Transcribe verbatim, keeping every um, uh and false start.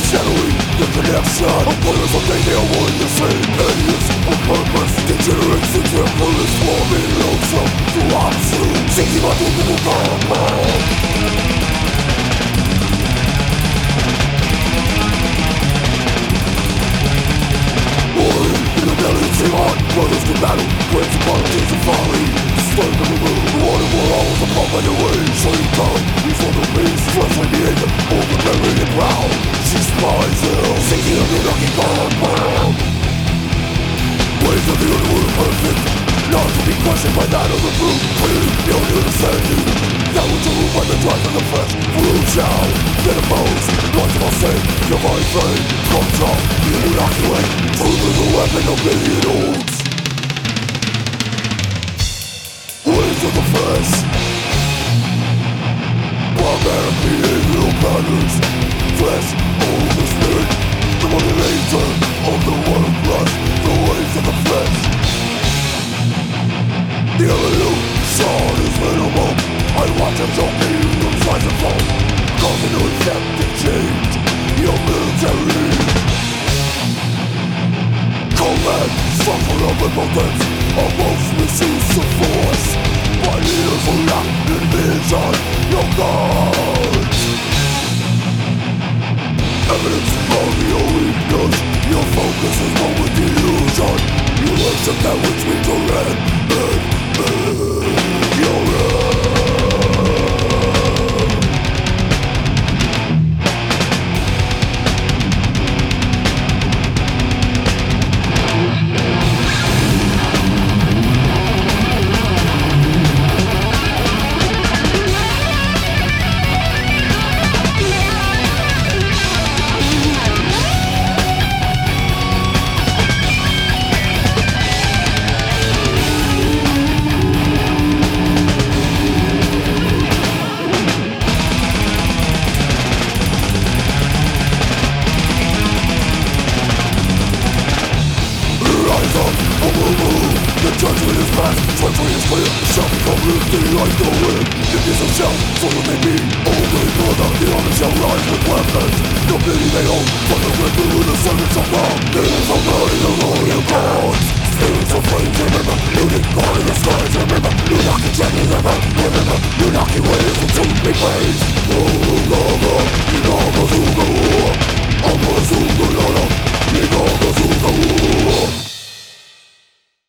Shadowing the connection of players of day they are wanting to say idiots on purpose. Degenerates into a police swarming lonesome through absolute seeking my people come. Brothers to battle, friends and politics and folly. Slave in the room, the water for all is above by the way. So you come, he's for the peace, fresh like the anger, overbearing and proud. She spies ill, seeking of the lucky compound. Ways of the universe perfect, not to be questioned by that of the brute. Clearly, the only understanding, that which are ruled by the drive of the flesh. Fool shall, then oppose, lots of our sake, divine fame, comes up, the inoculate. Truth is a weapon of million olds. Ways of the flesh, barbaric behavioral patterns. Flesh over the spirit, the modulator of the world of flesh. The ways of the flesh. The illusion is minimal. I watch as your kingdom rise and fall, causing to accept and change your military. Command, suffer of impotence, almost misuse of force. My ears will lack in vision, your gods. Evidence of your weakness, your focus is one with delusion. You worship that which we torrent, and, and your end. The judgment is past, treachery is clear. Shall become real, the light go in. It is a shell, so will they be. Only brother, the army shall rise with weapons. No pity they hold, but the red blue, the servants of God. It is a burning of loyal gods. Spirits of flames, remember. Lunar God in the skies, remember. Lunaki dragons, remember. Remember, Lunaki ways will soon be praised. Oh, Lord,